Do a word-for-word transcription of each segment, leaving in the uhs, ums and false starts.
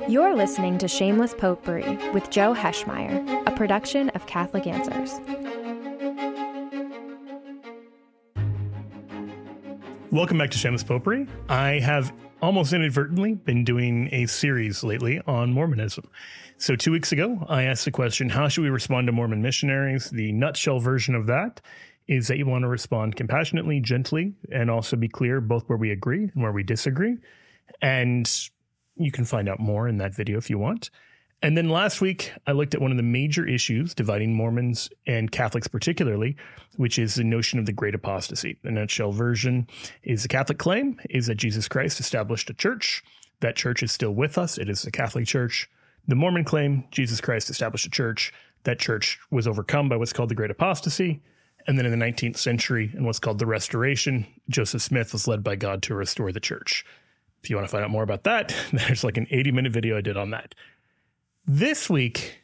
You're listening to Shameless Popery with Joe Heschmeyer, a production of Catholic Answers. Welcome back to Shameless Popery. I have almost inadvertently been doing a series lately on Mormonism. So two weeks ago, I asked the question, how should we respond to Mormon missionaries? The nutshell version of that is that you want to respond compassionately, gently, and also be clear both where we agree and where we disagree. And you can find out more in that video if you want. And then last week, I looked at one of the major issues dividing Mormons and Catholics particularly, which is the notion of the Great Apostasy. The nutshell version is the Catholic claim is that Jesus Christ established a church. That church is still with us. It is the Catholic Church. The Mormon claim, Jesus Christ established a church. That church was overcome by what's called the Great Apostasy. And then in the nineteenth century, in what's called the Restoration, Joseph Smith was led by God to restore the church. If you want to find out more about that, there's like an eighty minute video I did on that. This week,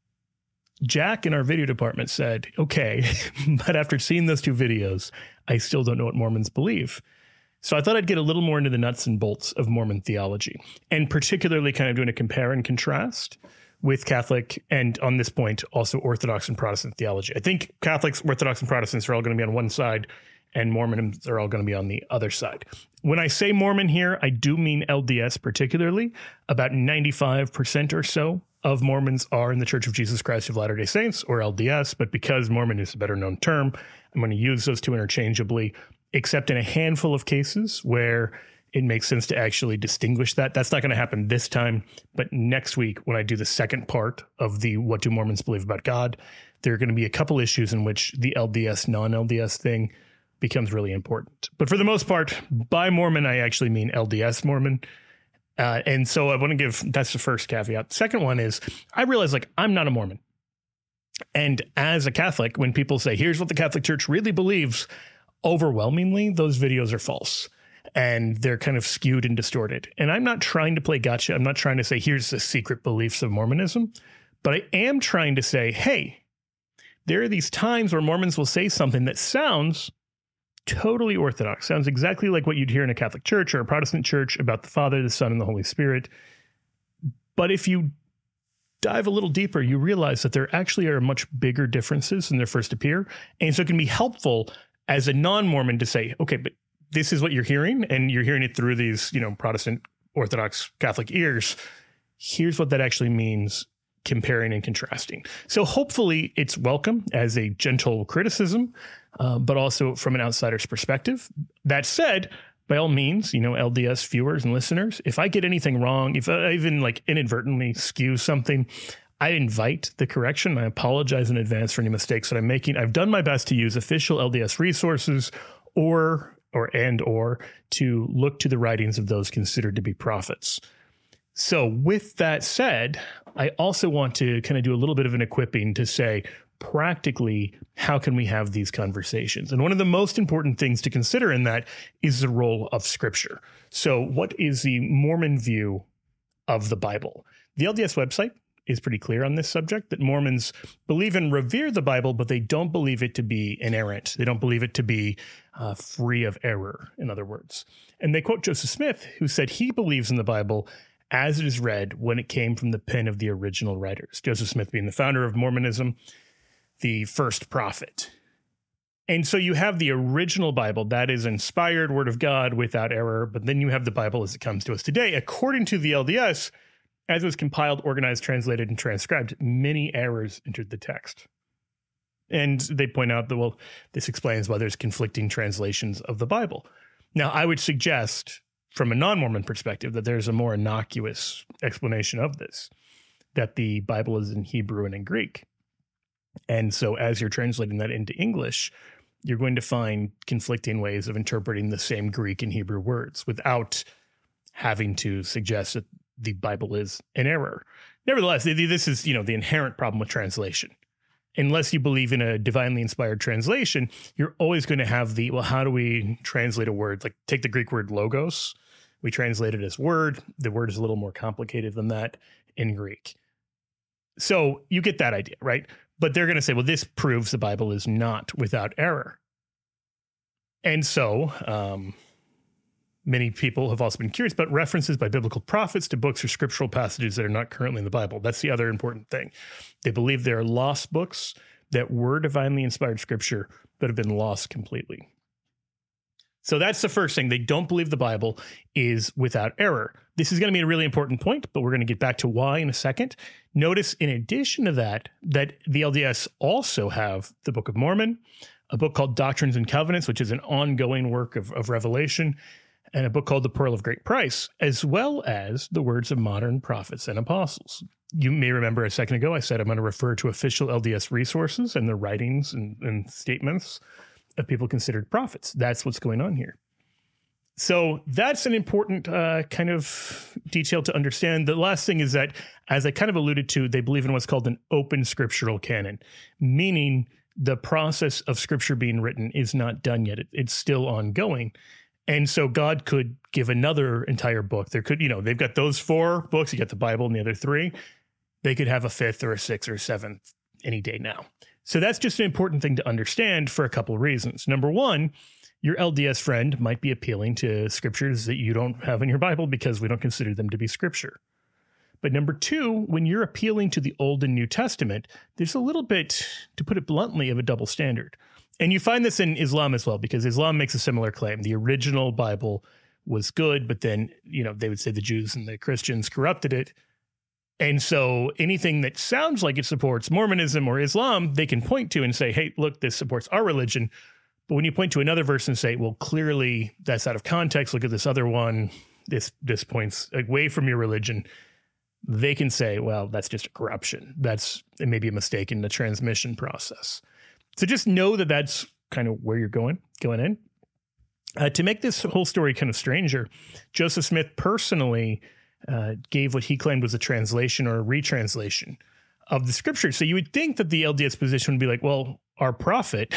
Jack in our video department said, okay, but after seeing those two videos, I still don't know what Mormons believe. So I thought I'd get a little more into the nuts and bolts of Mormon theology, and particularly kind of doing a compare and contrast with Catholic and, on this point, also Orthodox and Protestant theology. I think Catholics, Orthodox, and Protestants are all going to be on one side, and Mormons are all going to be on the other side. When I say Mormon here, I do mean L D S particularly. About ninety-five percent or so of Mormons are in the Church of Jesus Christ of Latter-day Saints, or L D S, but because Mormon is a better known term, I'm going to use those two interchangeably, except in a handful of cases where it makes sense to actually distinguish that. That's not going to happen this time, but next week when I do the second part of the What Do Mormons Believe About God, there are going to be a couple issues in which the L D S, non-L D S thing becomes really important. But for the most part, by Mormon, I actually mean L D S Mormon. Uh, and so I want to give, that's the first caveat. Second one is, I realize like I'm not a Mormon. And as a Catholic, when people say, here's what the Catholic Church really believes, overwhelmingly, those videos are false. And they're kind of skewed and distorted. And I'm not trying to play gotcha. I'm not trying to say, here's the secret beliefs of Mormonism. But I am trying to say, hey, there are these times where Mormons will say something that sounds totally orthodox, sounds exactly like what you'd hear in a Catholic church or a Protestant church about the Father, the Son, and the Holy Spirit. But if you dive a little deeper, you realize that there actually are much bigger differences than they first appear. And so it can be helpful as a non-Mormon to say, okay, but this is what you're hearing, and you're hearing it through these, you know, Protestant, Orthodox, Catholic ears. Here's what that actually means, comparing and contrasting. So hopefully it's welcome as a gentle criticism, uh, but also from an outsider's perspective. That said, by all means, you know, L D S viewers and listeners, if I get anything wrong, if I even like inadvertently skew something, I invite the correction. I apologize in advance for any mistakes that I'm making. I've done my best to use official L D S resources or or and or to look to the writings of those considered to be prophets. So with that said, I also want to kind of do a little bit of an equipping to say, practically, how can we have these conversations? And one of the most important things to consider in that is the role of Scripture. So what is the Mormon view of the Bible? The L D S website is pretty clear on this subject, that Mormons believe and revere the Bible, but they don't believe it to be inerrant. They don't believe it to be uh, free of error, in other words. And they quote Joseph Smith, who said he believes in the Bible as it is read when it came from the pen of the original writers. Joseph Smith being the founder of Mormonism, the first prophet. And so you have the original Bible, that is inspired word of God without error, but then you have the Bible as it comes to us today. According to the L D S, as it was compiled, organized, translated, and transcribed, many errors entered the text. And they point out that, well, this explains why there's conflicting translations of the Bible. Now, I would suggest, from a non-Mormon perspective, that there's a more innocuous explanation of this, that the Bible is in Hebrew and in Greek. And so as you're translating that into English, you're going to find conflicting ways of interpreting the same Greek and Hebrew words without having to suggest that the Bible is an error. Nevertheless, this is, you know, the inherent problem with translation. Unless you believe in a divinely inspired translation, you're always going to have the, well, how do we translate a word? Like take the Greek word logos. We translate it as word. The word is a little more complicated than that in Greek. So you get that idea, right? But they're going to say, well, this proves the Bible is not without error. And so, um, Many people have also been curious about references by biblical prophets to books or scriptural passages that are not currently in the Bible. That's the other important thing. They believe there are lost books that were divinely inspired scripture but have been lost completely. So that's the first thing. They don't believe the Bible is without error. This is going to be a really important point, but we're going to get back to why in a second. Notice, in addition to that, that the L D S also have the Book of Mormon, a book called Doctrines and Covenants, which is an ongoing work of, of revelation, and a book called The Pearl of Great Price, as well as the words of modern prophets and apostles. You may remember a second ago, I said I'm going to refer to official L D S resources and the writings and, and statements of people considered prophets. That's what's going on here. So that's an important uh, kind of detail to understand. The last thing is that, as I kind of alluded to, they believe in what's called an open scriptural canon, meaning the process of scripture being written is not done yet. It, it's still ongoing. And so God could give another entire book. There could, you know, they've got those four books. You got the Bible and the other three. They could have a fifth or a sixth or a seventh any day now. So that's just an important thing to understand for a couple of reasons. Number one, your L D S friend might be appealing to scriptures that you don't have in your Bible because we don't consider them to be scripture. But number two, when you're appealing to the Old and New Testament, there's a little bit, to put it bluntly, of a double standard. And you find this in Islam as well, because Islam makes a similar claim. The original Bible was good, but then, you know, they would say the Jews and the Christians corrupted it. And so anything that sounds like it supports Mormonism or Islam, they can point to and say, hey, look, this supports our religion. But when you point to another verse and say, well, clearly that's out of context, look at this other one, this this points away from your religion, they can say, well, that's just a corruption. That's maybe a mistake in the transmission process. So just know that that's kind of where you're going, going in. Uh, to make this whole story kind of stranger, Joseph Smith personally uh, gave what he claimed was a translation or a retranslation of the scriptures. So you would think that the L D S position would be like, well, our prophet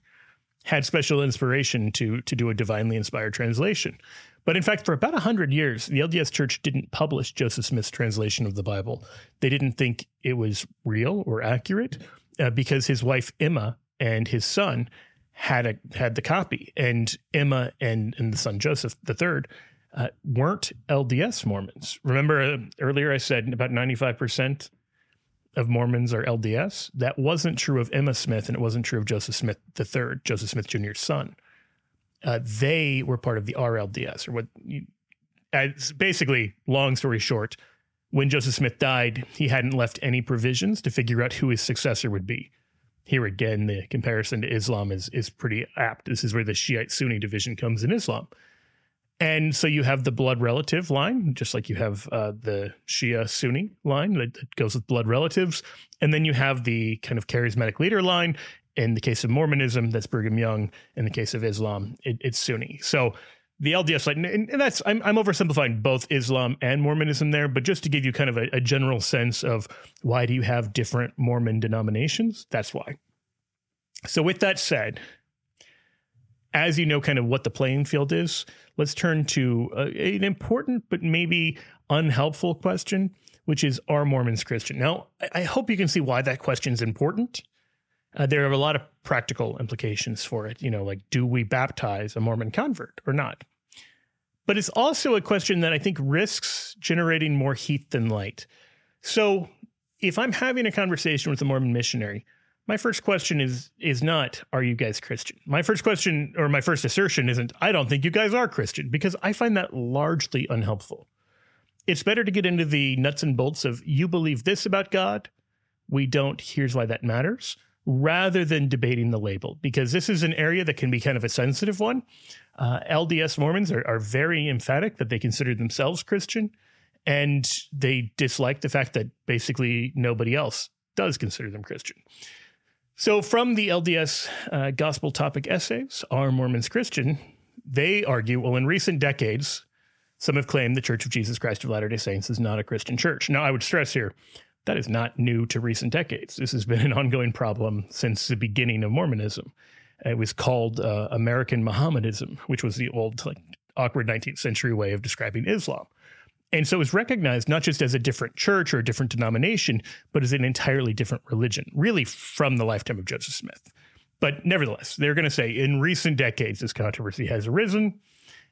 had special inspiration to, to do a divinely inspired translation. But in fact, for about one hundred years, the L D S Church didn't publish Joseph Smith's translation of the Bible. They didn't think it was real or accurate uh, because his wife, Emma, and his son had a had the copy. And Emma and, and the son, Joseph the third, uh, weren't L D S Mormons. Remember uh, earlier I said about ninety-five percent of Mormons are L D S? That wasn't true of Emma Smith, and it wasn't true of Joseph Smith the third, Joseph Smith Junior's son. Uh, they were part of the R L D S, or what you, as basically, long story short, when Joseph Smith died, he hadn't left any provisions to figure out who his successor would be. Here again, the comparison to Islam is, is pretty apt. This is where the Shiite-Sunni division comes in Islam. And so you have the blood relative line, just like you have uh, the Shia-Sunni line that, that goes with blood relatives. And then you have the kind of charismatic leader line. In the case of Mormonism, that's Brigham Young. In the case of Islam, it, it's Sunni. So the L D S line, and, and that's, I'm, I'm oversimplifying both Islam and Mormonism there, but just to give you kind of a, a general sense of why do you have different Mormon denominations, that's why. So with that said, as you know kind of what the playing field is, let's turn to a, an important but maybe unhelpful question, which is, are Mormons Christian? Now, I, I hope you can see why that question is important. Uh, there are a lot of practical implications for it. You know, like, do we baptize a Mormon convert or not? But it's also a question that I think risks generating more heat than light. So if I'm having a conversation with a Mormon missionary, my first question is is not, are you guys Christian? My first question, or my first assertion isn't, I don't think you guys are Christian, because I find that largely unhelpful. It's better to get into the nuts and bolts of, you believe this about God, we don't, here's why that matters, rather than debating the label, because this is an area that can be kind of a sensitive one. Uh, L D S Mormons are, are very emphatic that they consider themselves Christian, and they dislike the fact that basically nobody else does consider them Christian. So from the L D S uh, Gospel Topic Essays, Are Mormons Christian? They argue, well, in recent decades, some have claimed the Church of Jesus Christ of Latter-day Saints is not a Christian church. Now, I would stress here, that is not new to recent decades. This has been an ongoing problem since the beginning of Mormonism. It was called uh, American Mohammedanism, which was the old, like, awkward nineteenth century way of describing Islam. And so it was recognized not just as a different church or a different denomination, but as an entirely different religion, really from the lifetime of Joseph Smith. But nevertheless, they're going to say in recent decades, this controversy has arisen,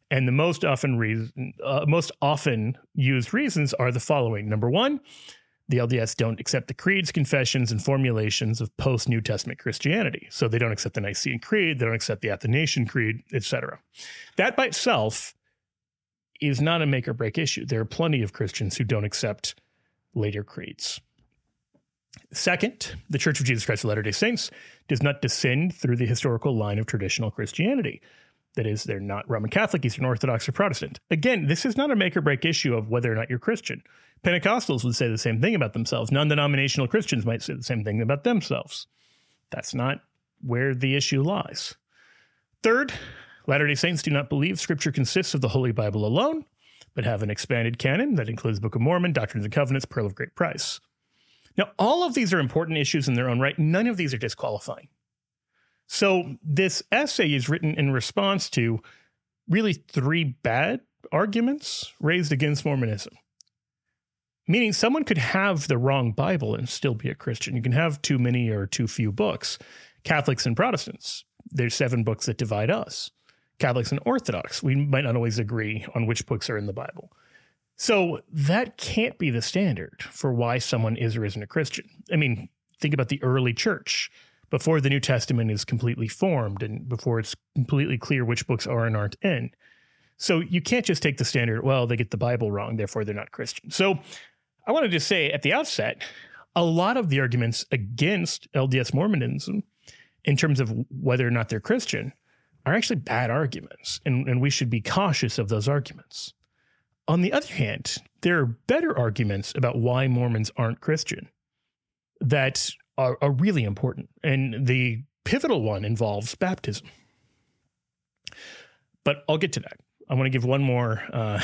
And the most often reason, uh, most often used reasons are the following. Number one, the L D S don't accept the creeds, confessions, and formulations of post-New Testament Christianity. So they don't accept the Nicene Creed, they don't accept the Athanasian Creed, et cetera. That by itself is not a make or break issue. There are plenty of Christians who don't accept later creeds. Second, the Church of Jesus Christ of Latter-day Saints does not descend through the historical line of traditional Christianity. That is, they're not Roman Catholic, Eastern Orthodox, or Protestant. Again, this is not a make or break issue of whether or not you're Christian. Pentecostals would say the same thing about themselves. Non-denominational Christians might say the same thing about themselves. That's not where the issue lies. Third, Latter-day Saints do not believe Scripture consists of the Holy Bible alone, but have an expanded canon that includes Book of Mormon, Doctrines and Covenants, Pearl of Great Price. Now, all of these are important issues in their own right. None of these are disqualifying. So this essay is written in response to really three bad arguments raised against Mormonism. Meaning someone could have the wrong Bible and still be a Christian. You can have too many or too few books. Catholics and Protestants, there's seven books that divide us. Catholics and Orthodox, we might not always agree on which books are in the Bible. So that can't be the standard for why someone is or isn't a Christian. I mean, think about the early church. Before the New Testament is completely formed and before it's completely clear which books are and aren't in. So you can't just take the standard, well, they get the Bible wrong, therefore they're not Christian. So I wanted to say at the outset, a lot of the arguments against L D S Mormonism in terms of whether or not they're Christian are actually bad arguments, and, and we should be cautious of those arguments. On the other hand, there are better arguments about why Mormons aren't Christian that are, are really important. And the pivotal one involves baptism. But I'll get to that. I want to give one more uh,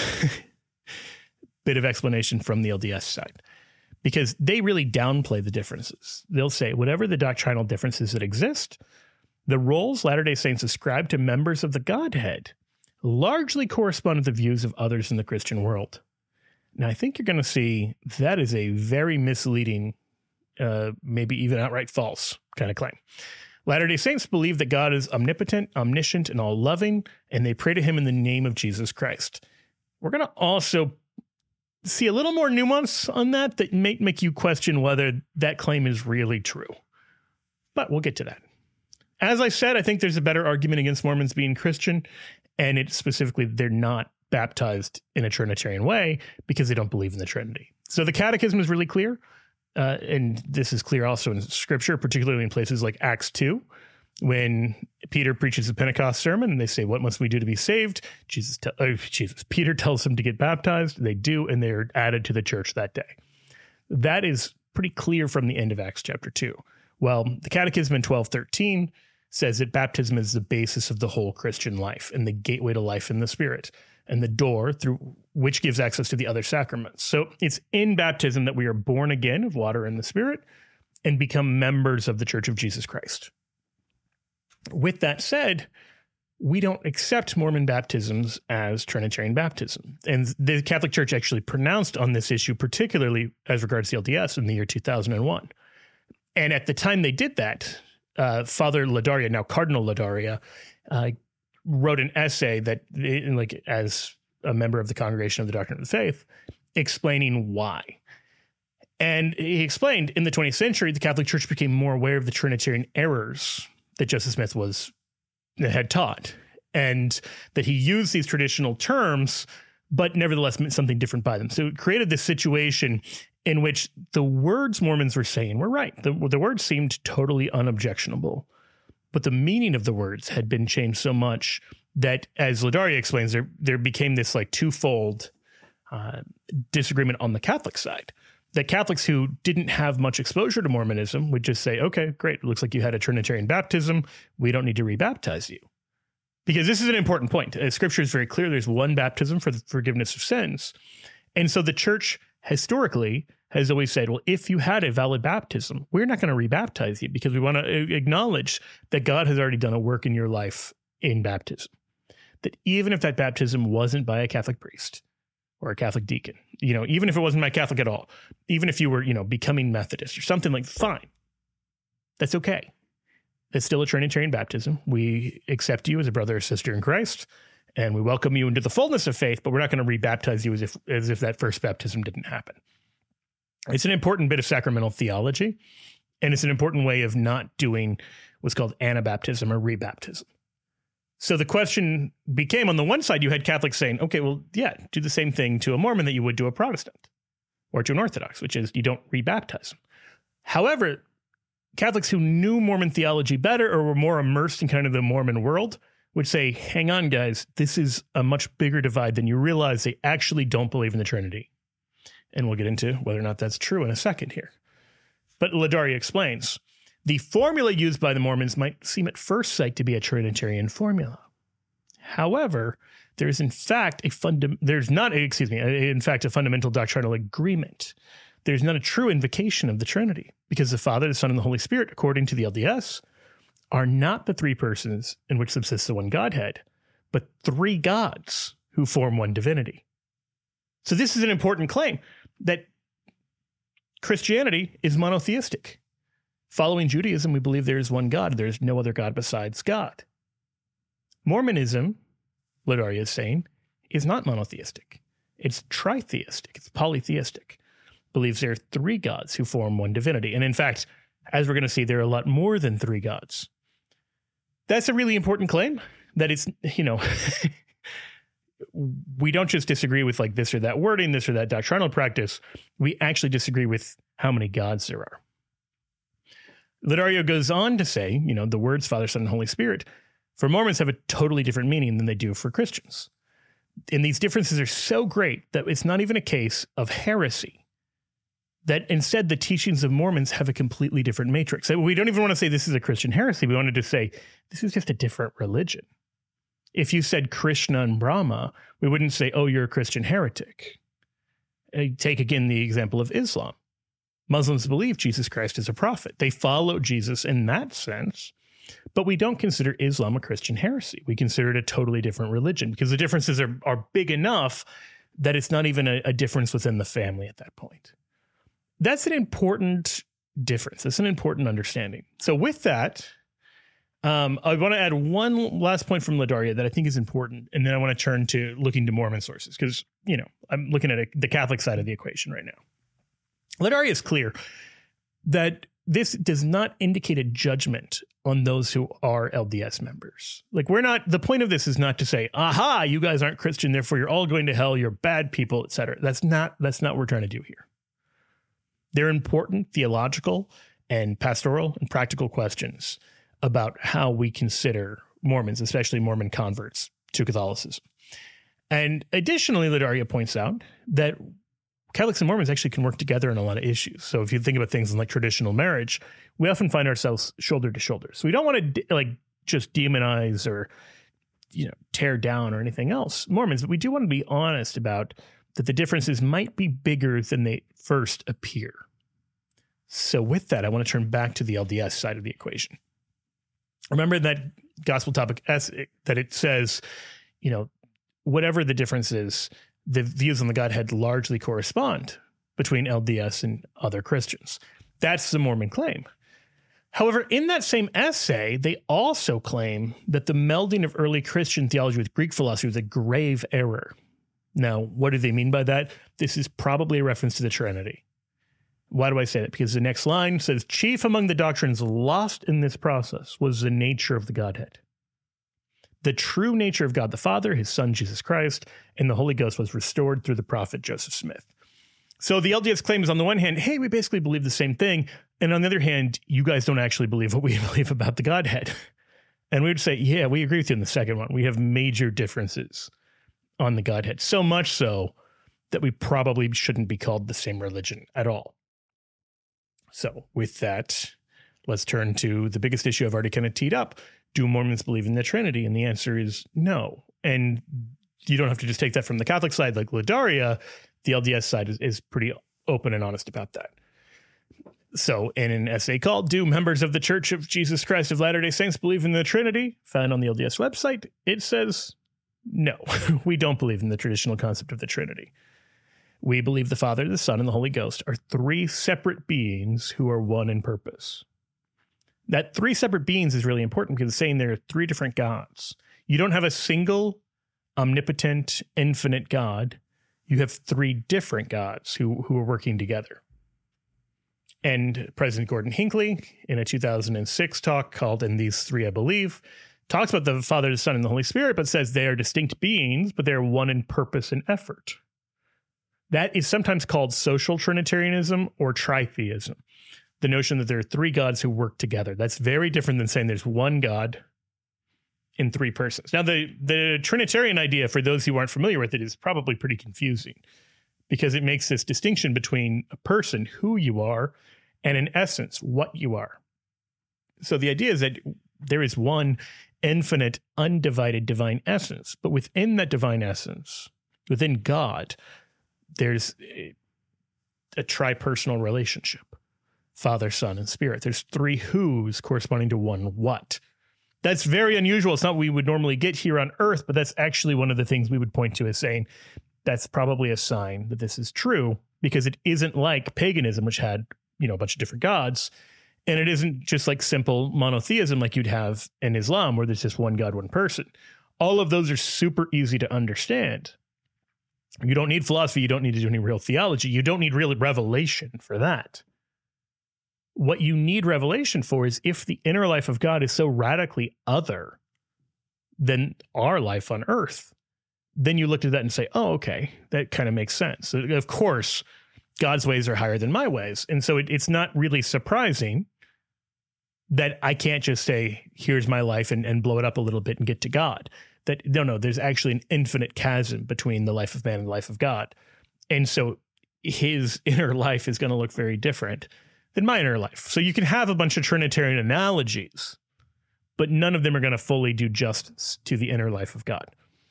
bit of explanation from the L D S side, because they really downplay the differences. They'll say whatever the doctrinal differences that exist, the roles Latter-day Saints ascribe to members of the Godhead largely correspond to the views of others in the Christian world. Now, I think you're going to see that is a very misleading, uh, maybe even outright false kind of claim. Latter-day Saints believe that God is omnipotent, omniscient, and all-loving, and they pray to him in the name of Jesus Christ. We're going to also see a little more nuance on that that may make you question whether that claim is really true. But we'll get to that. As I said, I think there's a better argument against Mormons being Christian, and it's specifically they're not baptized in a Trinitarian way because they don't believe in the Trinity. So the Catechism is really clear. Uh, and this is clear also in Scripture, particularly in places like Acts two, when Peter preaches the Pentecost sermon and they say, what must we do to be saved? Jesus, te- oh, Jesus, Peter tells them to get baptized. They do, and they're added to the church that day. That is pretty clear from the end of Acts chapter two. Well, the Catechism in twelve thirteen says that baptism is the basis of the whole Christian life and the gateway to life in the Spirit, and the door through which gives access to the other sacraments. So it's in baptism that we are born again of water and the Spirit and become members of the Church of Jesus Christ. With that said, we don't accept Mormon baptisms as Trinitarian baptism. And the Catholic Church actually pronounced on this issue, particularly as regards the L D S in the year two thousand one. And at the time they did that, uh, Father Ladaria, now Cardinal Ladaria, uh, wrote an essay that, like, as a member of the Congregation of the Doctrine of the Faith, explaining why. And he explained in the twentieth century, the Catholic Church became more aware of the Trinitarian errors that Joseph Smith was had taught, and that he used these traditional terms, but nevertheless meant something different by them. So it created this situation in which the words Mormons were saying were right. The, the words seemed totally unobjectionable. But the meaning of the words had been changed so much that, as Ladaria explains, there there became this like twofold uh, disagreement on the Catholic side. That Catholics who didn't have much exposure to Mormonism would just say, okay, great, it looks like you had a Trinitarian baptism. We don't need to rebaptize you. Because this is an important point. Uh, Scripture is very clear. There's one baptism for the forgiveness of sins. And so the church historically has always said, well, if you had a valid baptism, we're not going to rebaptize you because we want to acknowledge that God has already done a work in your life in baptism. That even if that baptism wasn't by a Catholic priest or a Catholic deacon, you know, even if it wasn't by Catholic at all, even if you were, you know, becoming Methodist or something, like, fine, that's okay. It's still a Trinitarian baptism. We accept you as a brother or sister in Christ, And we welcome you into the fullness of faith, but we're not going to rebaptize you as if as if that first baptism didn't happen. It's an important bit of sacramental theology, and it's an important way of not doing what's called anabaptism or rebaptism. So the question became, on the one side, you had Catholics saying, okay, well, yeah, do the same thing to a Mormon that you would to a Protestant or to an Orthodox, which is you don't rebaptize them. However, Catholics who knew Mormon theology better or were more immersed in kind of the Mormon world would say, hang on, guys, this is a much bigger divide than you realize. They actually don't believe in the Trinity. And we'll get into whether or not that's true in a second here. But Ladaria explains, the formula used by the Mormons might seem at first sight to be a Trinitarian formula. However, there is in fact a funda- there's not a, excuse me, a, in fact a fundamental doctrinal agreement. There's not a true invocation of the Trinity because the Father, the Son, and the Holy Spirit, according to the L D S, are not the three persons in which subsists the one Godhead, but three gods who form one divinity. So this is an important claim that Christianity is monotheistic. Following Judaism, we believe there is one God. There is no other God besides God. Mormonism, Ladaria is saying, is not monotheistic. It's tritheistic. It's polytheistic. Believes there are three gods who form one divinity. And in fact, as we're going to see, there are a lot more than three gods. That's a really important claim that it's, you know, we don't just disagree with like this or that wording, this or that doctrinal practice. We actually disagree with how many gods there are. Ladaria goes on to say, you know, the words Father, Son, and Holy Spirit for Mormons have a totally different meaning than they do for Christians. And these differences are so great that it's not even a case of heresy. That instead the teachings of Mormons have a completely different matrix. So we don't even want to say this is a Christian heresy. We wanted to say this is just a different religion. If you said Krishna and Brahma, we wouldn't say, oh, you're a Christian heretic. Take again the example of Islam. Muslims believe Jesus Christ is a prophet. They follow Jesus in that sense, but we don't consider Islam a Christian heresy. We consider it a totally different religion because the differences are, are big enough that it's not even a, a difference within the family at that point. That's an important difference. That's an important understanding. So with that, um, I want to add one last point from Ladaria that I think is important, and then I want to turn to looking to Mormon sources because, you know, I'm looking at a, the Catholic side of the equation right now. Ladaria is clear that this does not indicate a judgment on those who are L D S members. Like we're not, the point of this is not to say, aha, you guys aren't Christian, therefore you're all going to hell, you're bad people, et cetera. That's not, that's not what we're trying to do here. They're important theological and pastoral and practical questions about how we consider Mormons, especially Mormon converts to Catholicism. And additionally, Ladaria points out that Catholics and Mormons actually can work together on a lot of issues. So if you think about things like traditional marriage, we often find ourselves shoulder to shoulder. So we don't want to like just demonize or, you know, tear down or anything else Mormons, but we do want to be honest about that the differences might be bigger than they first appear. So with that, I want to turn back to the L D S side of the equation. Remember that gospel topic S that it says, you know, whatever the difference is, the views on the Godhead largely correspond between L D S and other Christians. That's the Mormon claim. However, in that same essay, they also claim that the melding of early Christian theology with Greek philosophy was a grave error. Now, what do they mean by that? This is probably a reference to the Trinity. Why do I say that? Because the next line says, chief among the doctrines lost in this process was the nature of the Godhead. The true nature of God the Father, his Son, Jesus Christ, and the Holy Ghost was restored through the prophet Joseph Smith. So the L D S claim is on the one hand, hey, we basically believe the same thing. And on the other hand, you guys don't actually believe what we believe about the Godhead. And we would say, yeah, we agree with you in the second one. We have major differences on the Godhead. So much so that we probably shouldn't be called the same religion at all. So with that, let's turn to the biggest issue I've already kind of teed up. Do Mormons believe in the Trinity? And the answer is no. And you don't have to just take that from the Catholic side like Ladaria. The L D S side is, is pretty open and honest about that. So in an essay called Do Members of the Church of Jesus Christ of Latter-day Saints Believe in the Trinity? Found on the L D S website, it says, no, we don't believe in the traditional concept of the Trinity. We believe the Father, the Son, and the Holy Ghost are three separate beings who are one in purpose. That three separate beings is really important because it's saying there are three different gods. You don't have a single omnipotent, infinite God, you have three different gods who, who are working together. And President Gordon Hinckley, in a two thousand six talk called In These Three I Believe, talks about the Father, the Son, and the Holy Spirit, but says they are distinct beings, but they're one in purpose and effort. That is sometimes called social Trinitarianism or tritheism, the notion that there are three gods who work together. That's very different than saying there's one God in three persons. Now, the, the Trinitarian idea, for those who aren't familiar with it, is probably pretty confusing because it makes this distinction between a person, who you are, and in essence, what you are. So the idea is that there is one infinite, undivided divine essence, but within that divine essence, within God, there's a, a tripersonal relationship, Father, Son, and Spirit. There's three who's corresponding to one what. That's very unusual. It's not what we would normally get here on earth, but that's actually one of the things we would point to as saying that's probably a sign that this is true, because it isn't like paganism, which had, you know, a bunch of different gods. And it isn't just like simple monotheism like you'd have in Islam, where there's just one God, one person. All of those are super easy to understand. You don't need philosophy. You don't need to do any real theology. You don't need real revelation for that. What you need revelation for is if the inner life of God is so radically other than our life on earth, then you look at that and say, oh, okay, that kind of makes sense. So of course, God's ways are higher than my ways. And so it, it's not really surprising that I can't just say, here's my life and, and blow it up a little bit and get to God. That no, no, there's actually an infinite chasm between the life of man and the life of God. And so his inner life is going to look very different than my inner life. So you can have a bunch of Trinitarian analogies, but none of them are going to fully do justice to the inner life of God.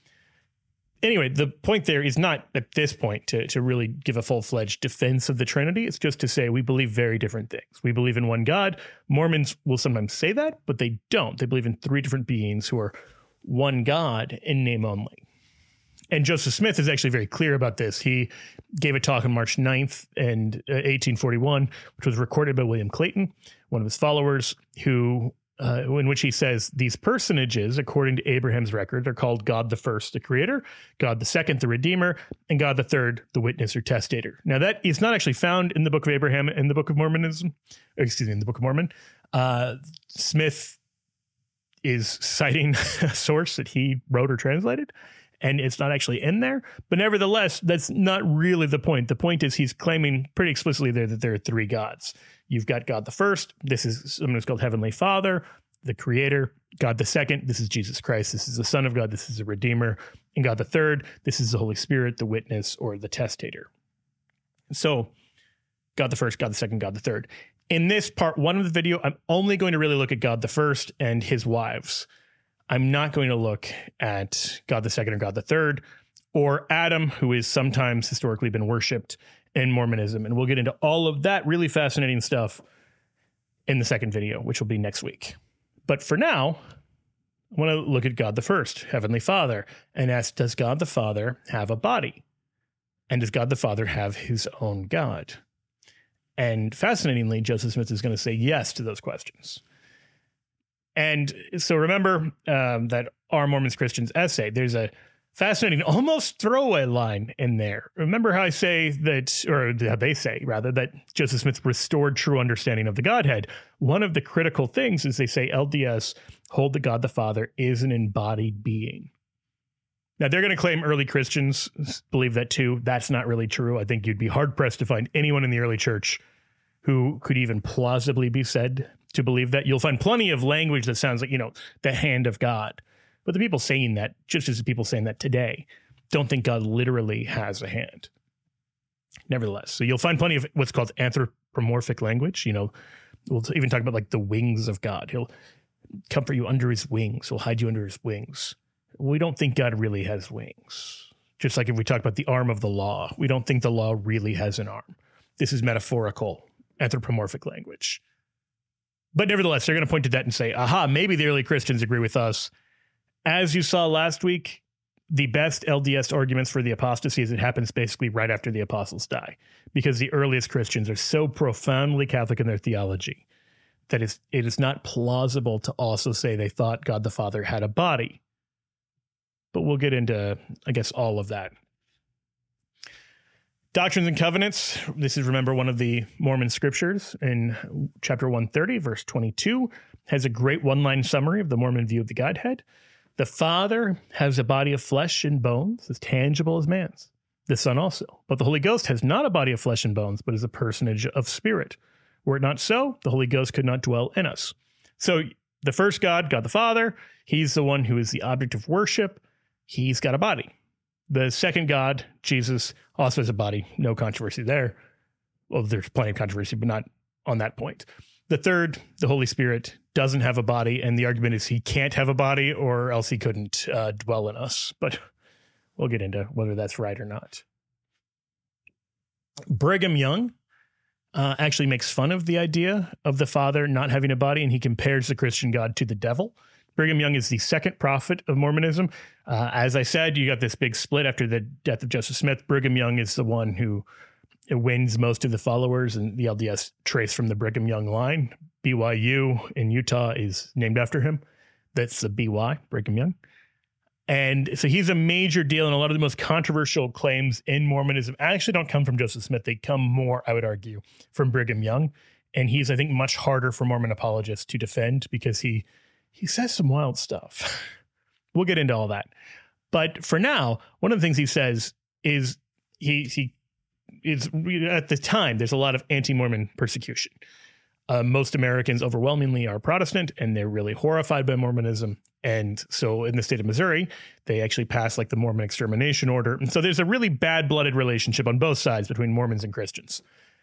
Anyway, the point there is not at this point to, to really give a full-fledged defense of the Trinity. It's just to say we believe very different things. We believe in one God. Mormons will sometimes say that, but they don't. They believe in three different beings who are one God in name only. And Joseph Smith is actually very clear about this. He gave a talk on March ninth in eighteen forty-one, which was recorded by William Clayton, one of his followers, who uh, in which he says these personages, according to Abraham's record, are called God the First, the Creator, God the Second, the Redeemer, and God the Third, the Witness or Testator. Now, that is not actually found in the Book of Abraham in the Book of Mormonism, or excuse me, in the Book of Mormon. Uh, Smith is citing a source that he wrote or translated, and it's not actually in there. But nevertheless, that's not really the point. The point is he's claiming pretty explicitly there that there are three gods. You've got God the First. This is someone who's called Heavenly Father, the Creator. God the Second. This is Jesus Christ. This is the Son of God. This is the Redeemer. And God the Third. This is the Holy Spirit, the Witness, or the Testator. So God the First, God the Second, God the Third. In this part one of the video, I'm only going to really look at God the First and his wives. I'm not going to look at God the Second or God the Third, or Adam, who is sometimes historically been worshipped in Mormonism. And we'll get into all of that really fascinating stuff in the second video, which will be next week. But for now, I want to look at God the First, Heavenly Father, and ask, does God the Father have a body? And does God the Father have his own God? And fascinatingly, Joseph Smith is going to say yes to those questions. And so remember um, that Are Mormons Christians essay, there's a fascinating, almost throwaway line in there. Remember how I say that, or how they say rather, that Joseph Smith restored true understanding of the Godhead. One of the critical things is they say L D S hold that God the Father is an embodied being. Now, they're going to claim early Christians believe that too. That's not really true. I think you'd be hard-pressed to find anyone in the early church who could even plausibly be said to believe that. You'll find plenty of language that sounds like, you know, the hand of God. But the people saying that, just as the people saying that today, don't think God literally has a hand. Nevertheless, so you'll find plenty of what's called anthropomorphic language. You know, we'll even talk about like the wings of God. He'll comfort you under his wings. He'll hide you under his wings. We don't think God really has wings. Just like if we talk about the arm of the law, we don't think the law really has an arm. This is metaphorical, anthropomorphic language. But nevertheless, they're going to point to that and say, aha, maybe the early Christians agree with us. As you saw last week, the best L D S arguments for the apostasy is it happens basically right after the apostles die, because the earliest Christians are so profoundly Catholic in their theology that it's, it is not plausible to also say they thought God the Father had a body. but we'll get into, I guess, all of that. Doctrines and Covenants. This is, remember, one of the Mormon scriptures in chapter one thirty, verse twenty-two, has a great one-line summary of the Mormon view of the Godhead. The Father has a body of flesh and bones, as tangible as man's. The Son also. But the Holy Ghost has not a body of flesh and bones, but is a personage of spirit. Were it not so, the Holy Ghost could not dwell in us. So the first God, God the Father, he's the one who is the object of worship. He's got a body. The second God, Jesus, also has a body. No controversy there. Well, there's plenty of controversy, but not on that point. The third, the Holy Spirit, doesn't have a body, and the argument is he can't have a body or else he couldn't uh, dwell in us. But we'll get into whether that's right or not. Brigham Young uh, actually makes fun of the idea of the Father not having a body, and he compares the Christian God to the devil. Brigham Young is the second prophet of Mormonism. Uh, as I said, you got this big split after the death of Joseph Smith. Brigham Young is the one who wins most of the followers, and the L D S trace from the Brigham Young line. B Y U in Utah is named after him. That's the B Y, Brigham Young. And so he's a major deal, and a lot of the most controversial claims in Mormonism actually don't come from Joseph Smith. They come more, I would argue, from Brigham Young. And he's, I think, much harder for Mormon apologists to defend because he he says some wild stuff. We'll get into all that. But for now, one of the things he says is he he is, at the time, there's a lot of anti-Mormon persecution. Uh, most Americans overwhelmingly are Protestant, and they're really horrified by Mormonism. And so in the state of Missouri, they actually passed like the Mormon extermination order. And so there's a really bad-blooded relationship on both sides between Mormons and Christians,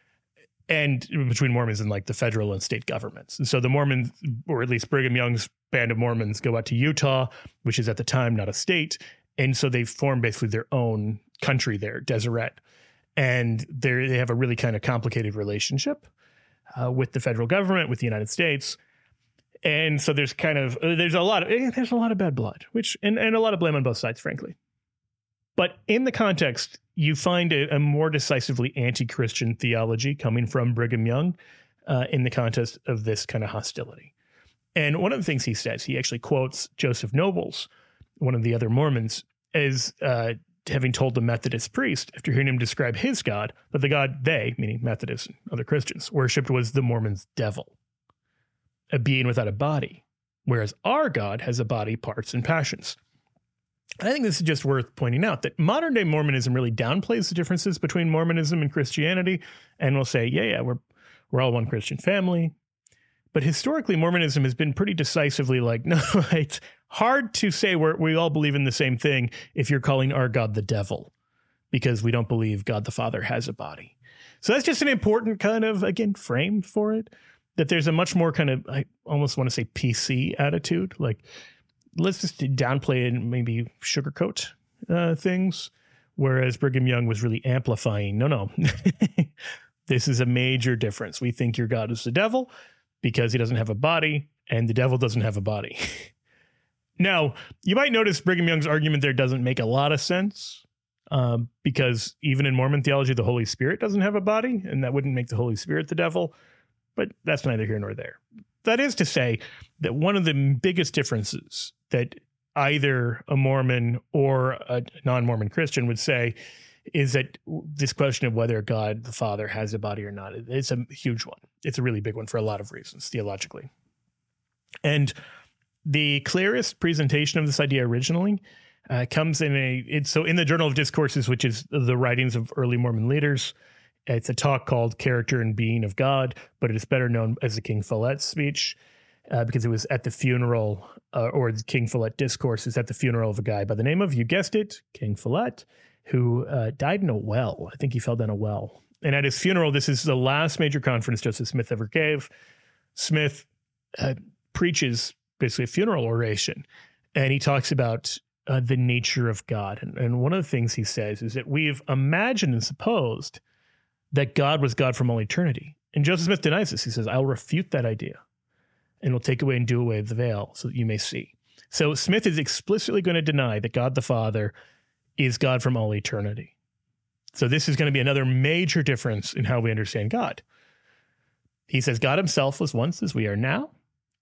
and between Mormons and like the federal and state governments. And so the Mormons, or at least Brigham Young's band of Mormons, go out to Utah, which is at the time not a state. And so they form basically their own country there, Deseret. And they they have a really kind of complicated relationship uh, with the federal government, with the United States. And so there's kind of, there's a lot of, there's a lot of bad blood, which, and, and a lot of blame on both sides, frankly. But in the context, you find a, a more decisively anti-Christian theology coming from Brigham Young uh, in the context of this kind of hostility. And one of the things he says, he actually quotes Joseph Nobles, one of the other Mormons, as uh, having told the Methodist priest, after hearing him describe his God, that the God they, meaning Methodists and other Christians, worshipped was the Mormons' devil, a being without a body, whereas our God has a body, parts, and passions. And I think this is just worth pointing out that modern day Mormonism really downplays the differences between Mormonism and Christianity, and will say, yeah, yeah, we're we're all one Christian family. But historically, Mormonism has been pretty decisively like, no, it's hard to say we're, we all believe in the same thing if you're calling our God the devil, because we don't believe God the Father has a body. So that's just an important kind of, again, frame for it, that there's a much more kind of, I almost want to say P C attitude, like, let's just downplay and maybe sugarcoat uh, things, whereas Brigham Young was really amplifying. No, no, this is a major difference. We think your God is the devil because he doesn't have a body, and the devil doesn't have a body. Now, you might notice Brigham Young's argument there doesn't make a lot of sense um, because even in Mormon theology, the Holy Spirit doesn't have a body, and that wouldn't make the Holy Spirit the devil. But that's neither here nor there. That is to say that one of the biggest differences that either a Mormon or a non-Mormon Christian would say is that this question of whether God the Father has a body or not, it's a huge one. It's a really big one for a lot of reasons theologically. And the clearest presentation of this idea originally uh, comes in a, it's so in the Journal of Discourses, which is the writings of early Mormon leaders. It's a talk called Character and Being of God, but it is better known as the King Follett speech uh, because it was at the funeral uh, or the King Follett discourse is at the funeral of a guy by the name of, you guessed it, King Follett, who uh, died in a well. I think he fell down a well. And at his funeral, this is the last major conference Joseph Smith ever gave. Smith uh, preaches basically a funeral oration, and he talks about uh, the nature of God. And, and one of the things he says is that we've imagined and supposed that God was God from all eternity. And Joseph Smith denies this. He says, I'll refute that idea and will take away and do away the veil so that you may see. So Smith is explicitly going to deny that God the Father is God from all eternity. So this is going to be another major difference in how we understand God. He says God himself was once as we are now,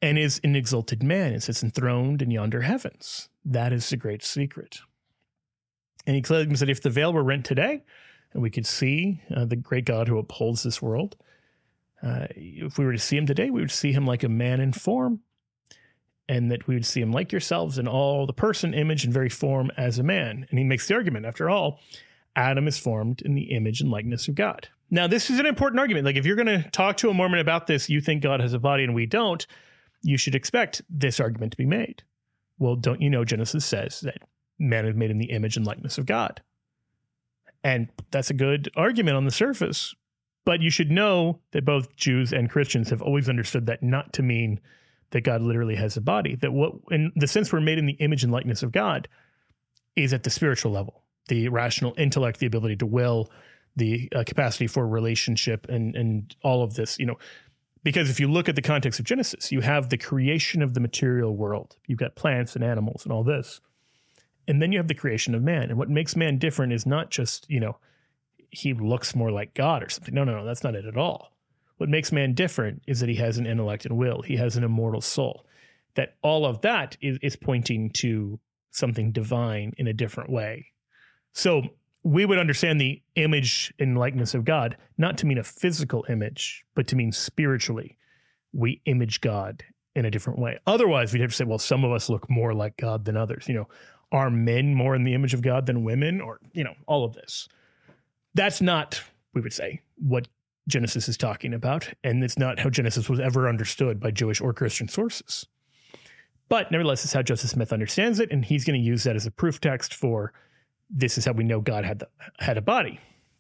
and is an exalted man and sits enthroned in yonder heavens. That is the great secret. And he claims that if the veil were rent today, and we could see uh, the great God who upholds this world, uh, if we were to see him today, we would see him like a man in form, and that we would see him like yourselves in all the person, image, and very form as a man. And he makes the argument, after all, Adam is formed in the image and likeness of God. Now, this is an important argument. Like, if you're going to talk to a Mormon about this, you think God has a body and we don't, you should expect this argument to be made. Well, don't you know Genesis says that man is made in the image and likeness of God? And that's a good argument on the surface. But you should know that both Jews and Christians have always understood that not to mean that God literally has a body. That what, in the sense we're made in the image and likeness of God, is at the spiritual level, the rational intellect, the ability to will, the uh, capacity for relationship, and and all of this, you know. Because if you look at the context of Genesis, you have the creation of the material world. You've got plants and animals and all this. And then you have the creation of man. And what makes man different is not just, you know, he looks more like God or something. No, no, no, that's not it at all. What makes man different is that he has an intellect and will. He has an immortal soul. That all of that is, is pointing to something divine in a different way. So we would understand the image and likeness of God not to mean a physical image, but to mean spiritually. We image God in a different way. Otherwise, we'd have to say, well, some of us look more like God than others. You know, are men more in the image of God than women? Or, you know, all of this. That's not, we would say, what Genesis is talking about. And it's not how Genesis was ever understood by Jewish or Christian sources. But nevertheless, it's how Joseph Smith understands it. And he's going to use that as a proof text for this is how we know God had the, had a body.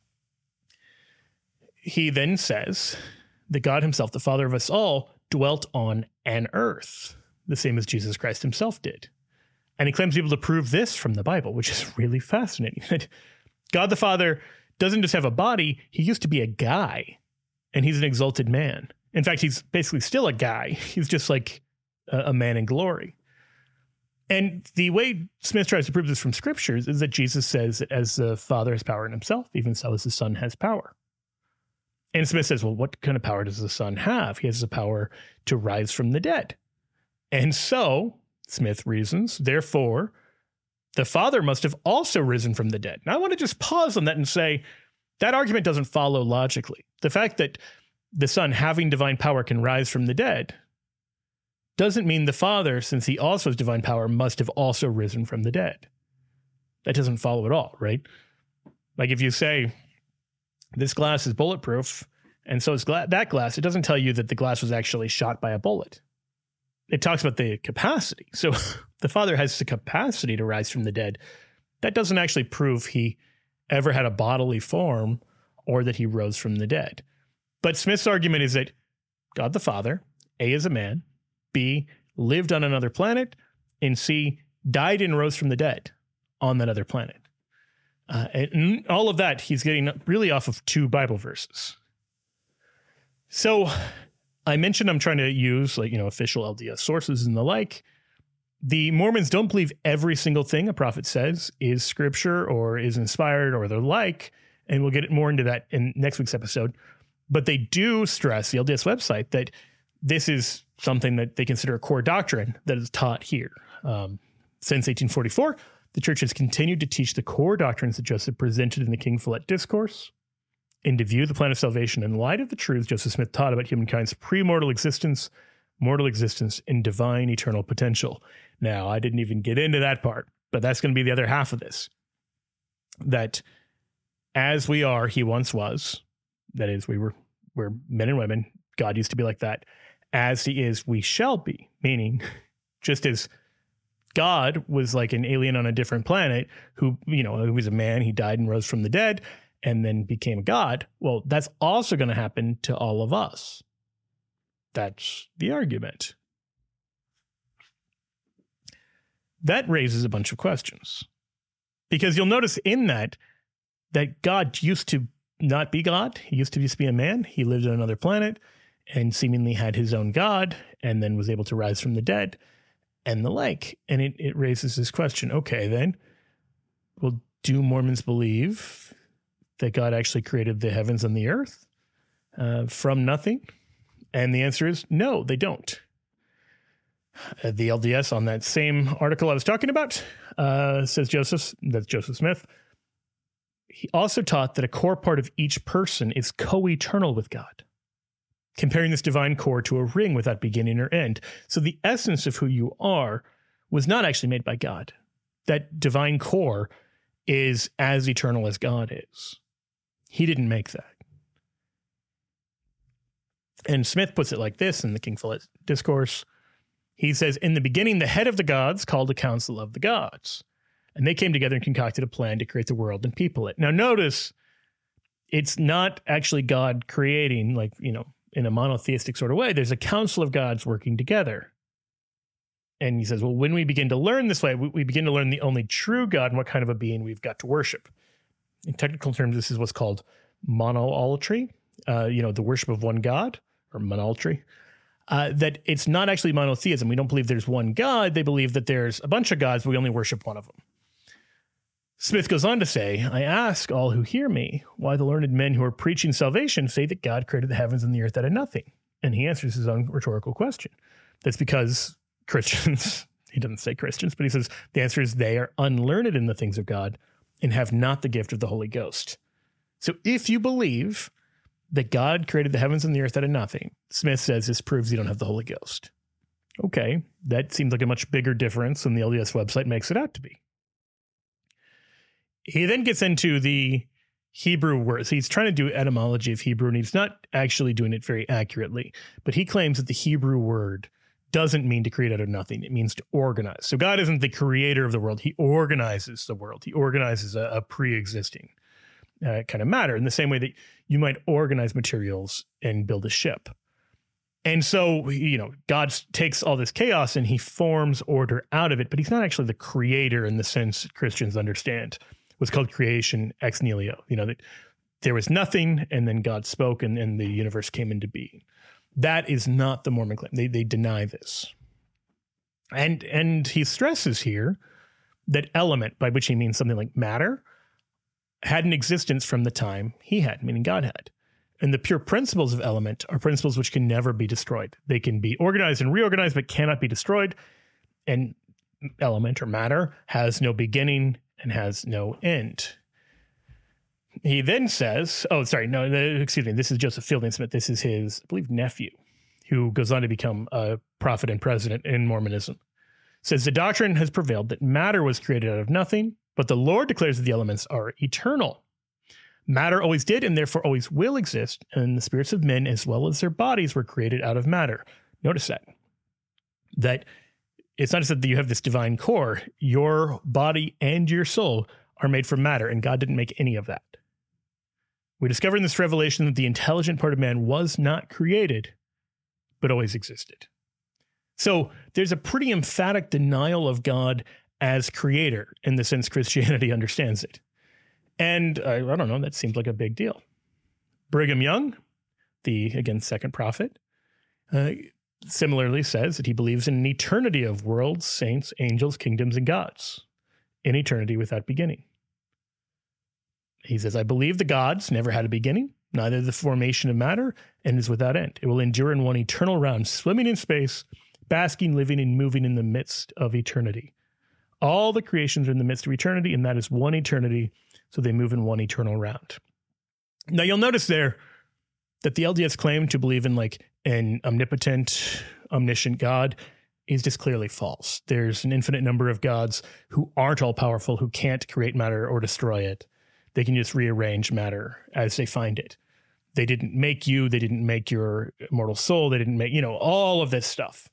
He then says that God himself, the Father of us all, dwelt on an earth, the same as Jesus Christ himself did. And he claims to be able to prove this from the Bible, which is really fascinating. God the Father doesn't just have a body, he used to be a guy, and he's an exalted man. In fact, he's basically still a guy. He's just like a, a man in glory. And the way Smith tries to prove this from scriptures is that Jesus says that as the Father has power in himself, even so as the Son has power. And Smith says, well, what kind of power does the Son have? He has the power to rise from the dead. And so, Smith reasons, therefore, the Father must have also risen from the dead. Now, I want to just pause on that and say, that argument doesn't follow logically. The fact that the Son, having divine power, can rise from the dead doesn't mean the Father, since he also has divine power, must have also risen from the dead. That doesn't follow at all, right? Like if you say, this glass is bulletproof, and so is gla- that glass, it doesn't tell you that the glass was actually shot by a bullet. It talks about the capacity. So the Father has the capacity to rise from the dead. That doesn't actually prove he ever had a bodily form or that he rose from the dead. But Smith's argument is that God the Father, A, is a man, B, lived on another planet, and C, died and rose from the dead on that other planet. Uh, and all of that, he's getting really off of two Bible verses. So I mentioned I'm trying to use, like, you know, official L D S sources and the like. The Mormons don't believe every single thing a prophet says is scripture or is inspired or the like, and we'll get more into that in next week's episode. But they do stress, the L D S website, that this is something that they consider a core doctrine that is taught here. Um, since eighteen forty-four, the church has continued to teach the core doctrines that Joseph presented in the King Follett Discourse, and to view the plan of salvation in light of the truths Joseph Smith taught about humankind's pre-mortal existence, mortal existence, and divine eternal potential. Now, I didn't even get into that part, but that's going to be the other half of this. That as we are, he once was. That is, we were we're men and women. God used to be like that. As he is, we shall be. Meaning, just as God was like an alien on a different planet who, you know, he was a man, he died and rose from the dead and then became God. Well, that's also going to happen to all of us. That's the argument. That raises a bunch of questions. Because you'll notice in that, that God used to not be God. He used to just be a man. He lived on another planet and seemingly had his own God and then was able to rise from the dead and the like. And it, it raises this question. Okay, then, well, do Mormons believe that God actually created the heavens and the earth uh, from nothing? And the answer is no, they don't. Uh, the L D S on that same article I was talking about uh, says Joseph, that's Joseph Smith. He also taught that a core part of each person is co-eternal with God, comparing this divine core to a ring without beginning or end. So the essence of who you are was not actually made by God. That divine core is as eternal as God is. He didn't make that. And Smith puts it like this in the King Philip Discourse. He says, in the beginning, the head of the gods called a council of the gods, and they came together and concocted a plan to create the world and people it. Now, notice it's not actually God creating, like, you know, in a monotheistic sort of way. There's a council of gods working together. And he says, well, when we begin to learn this way, we, we begin to learn the only true God and what kind of a being we've got to worship. In technical terms, this is what's called monolatry, uh, you know, the worship of one God, or monolatry. Uh, that it's not actually monotheism. We don't believe there's one God. They believe that there's a bunch of gods, but we only worship one of them. Smith goes on to say, I ask all who hear me why the learned men who are preaching salvation say that God created the heavens and the earth out of nothing. And he answers his own rhetorical question. That's because Christians, he doesn't say Christians, but he says the answer is they are unlearned in the things of God and have not the gift of the Holy Ghost. So if you believe that God created the heavens and the earth out of nothing, Smith says this proves you don't have the Holy Ghost. Okay, that seems like a much bigger difference than the L D S website makes it out to be. He then gets into the Hebrew words. He's trying to do etymology of Hebrew, and he's not actually doing it very accurately. But he claims that the Hebrew word doesn't mean to create out of nothing. It means to organize. So God isn't the creator of the world. He organizes the world. He organizes a, a pre-existing uh, kind of matter in the same way that you might organize materials and build a ship. And so, you know, God takes all this chaos and he forms order out of it, but he's not actually the creator in the sense Christians understand. What's called creation ex nihilo. You know, that there was nothing and then God spoke and, and the universe came into being. That is not the Mormon claim. They they deny this. And and he stresses here that element, by which he means something like matter, had an existence from the time he had, meaning God had. And the pure principles of element are principles which can never be destroyed. They can be organized and reorganized, but cannot be destroyed. And element or matter has no beginning and has no end. He then says, oh, sorry, no, excuse me, this is Joseph Fielding Smith. This is his, I believe, nephew, who goes on to become a prophet and president in Mormonism. Says the doctrine has prevailed that matter was created out of nothing, but the Lord declares that the elements are eternal. Matter always did and therefore always will exist, and the spirits of men as well as their bodies were created out of matter. Notice that. That it's not just that you have this divine core. Your body and your soul are made from matter, and God didn't make any of that. We discover in this revelation that the intelligent part of man was not created, but always existed. So there's a pretty emphatic denial of God as creator in the sense Christianity understands it. And uh, I don't know, that seems like a big deal. Brigham Young, the, again, second prophet, uh, similarly says that he believes in an eternity of worlds, saints, angels, kingdoms, and gods, in eternity without beginning. He says, I believe the gods never had a beginning, neither the formation of matter, and is without end. It will endure in one eternal round, swimming in space, basking, living, and moving in the midst of eternity. All the creations are in the midst of eternity, and that is one eternity, so they move in one eternal round. Now, you'll notice there that the L D S claim to believe in like an omnipotent, omniscient God is just clearly false. There's an infinite number of gods who aren't all-powerful, who can't create matter or destroy it. They can just rearrange matter as they find it. They didn't make you. They didn't make your immortal soul. They didn't make, you know, all of this stuff.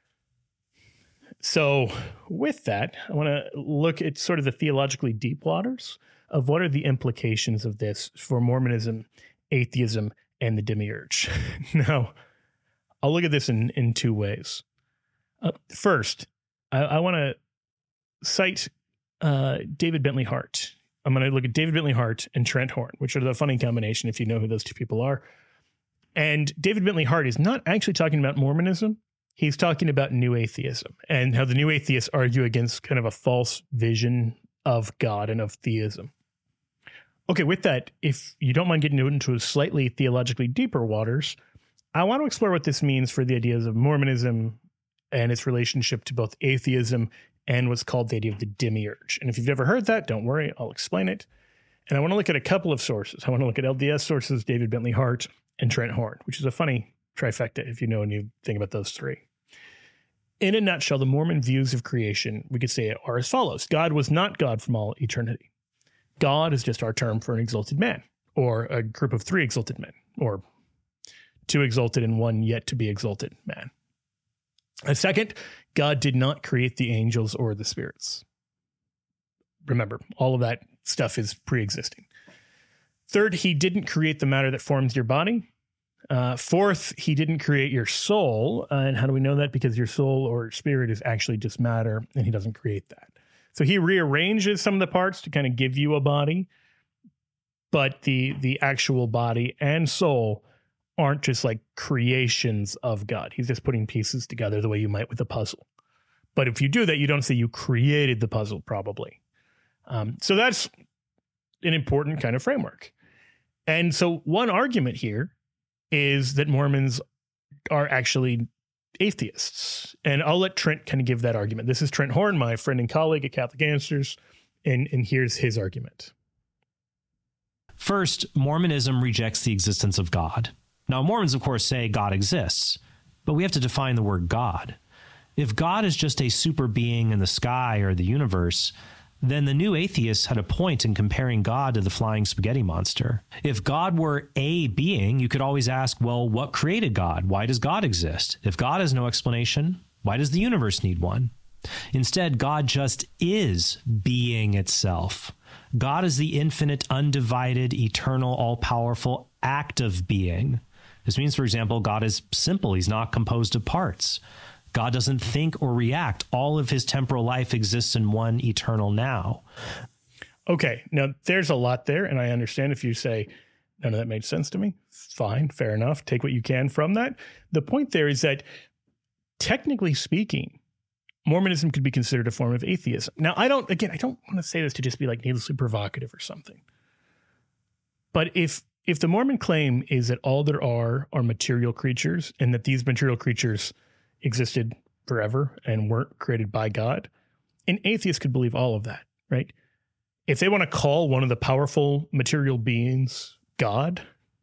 So with that, I want to look at sort of the theologically deep waters of what are the implications of this for Mormonism, atheism, and the demiurge. Now, I'll look at this in, in two ways. Uh, first, I, I want to cite uh, David Bentley Hart. I'm going to look at David Bentley Hart and Trent Horn, which are the funny combination if you know who those two people are. And David Bentley Hart is not actually talking about Mormonism. He's talking about new atheism and how the new atheists argue against kind of a false vision of God and of theism. Okay, with that, if you don't mind getting into a slightly theologically deeper waters, I want to explore what this means for the ideas of Mormonism and its relationship to both atheism and what's called the idea of the demiurge. And if you've never heard that, don't worry, I'll explain it. And I want to look at a couple of sources. I want to look at L D S sources, David Bentley Hart, and Trent Horn, which is a funny trifecta if you know anything about those three. In a nutshell, the Mormon views of creation, we could say, are as follows. God was not God from all eternity. God is just our term for an exalted man, or a group of three exalted men, or two exalted and one yet to be exalted man. A second, God did not create the angels or the spirits. Remember, all of that stuff is pre-existing. Third, he didn't create the matter that forms your body. Uh, fourth, he didn't create your soul. Uh, and how do we know that? Because your soul or spirit is actually just matter, and he doesn't create that. So he rearranges some of the parts to kind of give you a body, but the the actual body and soul aren't just like creations of God. He's just putting pieces together the way you might with a puzzle. But if you do that, you don't say you created the puzzle, probably. Um, so that's an important kind of framework. And so one argument here is that Mormons are actually atheists. And I'll let Trent kind of give that argument. This is Trent Horn, my friend and colleague at Catholic Answers, and, and here's his argument. First, Mormonism rejects the existence of God. Now, Mormons, of course, say God exists, but we have to define the word God. If God is just a super being in the sky or the universe, then the new atheists had a point in comparing God to the flying spaghetti monster. If God were a being, you could always ask, well, what created God? Why does God exist? If God has no explanation, why does the universe need one? Instead, God just is being itself. God is the infinite, undivided, eternal, all-powerful active being. This means, for example, God is simple. He's not composed of parts. God doesn't think or react. All of his temporal life exists in one eternal now. Okay, now there's a lot there, and I understand if you say, none of that made sense to me. Fine, fair enough. Take what you can from that. The point there is that, technically speaking, Mormonism could be considered a form of atheism. Now, I don't, again, I don't want to say this to just be like needlessly provocative or something. But if if the Mormon claim is that all there are are material creatures, and that these material creatures existed forever and weren't created by God, an atheist could believe all of that, right? If they want to call one of the powerful material beings God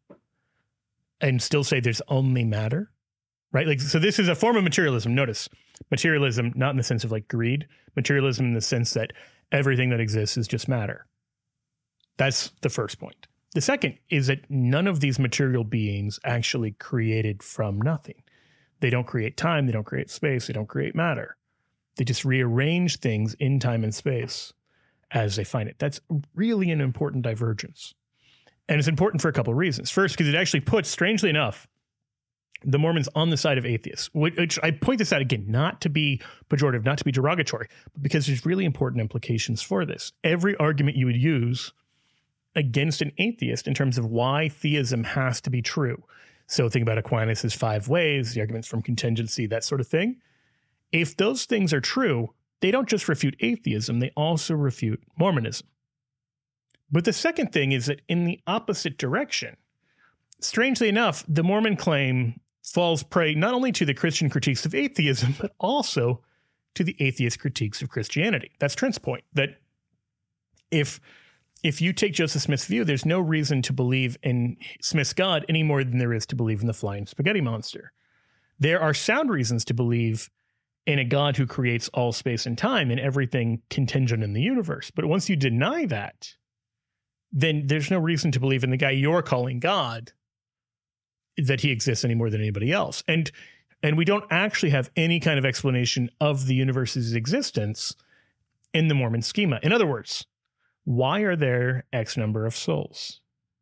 and still say there's only matter, right? Like, so this is a form of materialism. Notice, materialism, not in the sense of like greed, materialism in the sense that everything that exists is just matter. That's the first point. The second is that none of these material beings actually created from nothing. They don't create time, they don't create space, they don't create matter. They just rearrange things in time and space as they find it. That's really an important divergence. And it's important for a couple of reasons. First, because it actually puts, strangely enough, the Mormons on the side of atheists, which I point this out again, not to be pejorative, not to be derogatory, but because there's really important implications for this. Every argument you would use against an atheist in terms of why theism has to be true. So think about Aquinas' five ways, the arguments from contingency, that sort of thing. If those things are true, they don't just refute atheism, they also refute Mormonism. But the second thing is that in the opposite direction, strangely enough, the Mormon claim falls prey not only to the Christian critiques of atheism, but also to the atheist critiques of Christianity. That's Trent's point, that if if you take Joseph Smith's view, there's no reason to believe in Smith's God any more than there is to believe in the flying spaghetti monster. There are sound reasons to believe in a God who creates all space and time and everything contingent in the universe. But once you deny that, then there's no reason to believe in the guy you're calling God, that he exists any more than anybody else. And and we don't actually have any kind of explanation of the universe's existence in the Mormon schema. In other words, why are there X number of souls?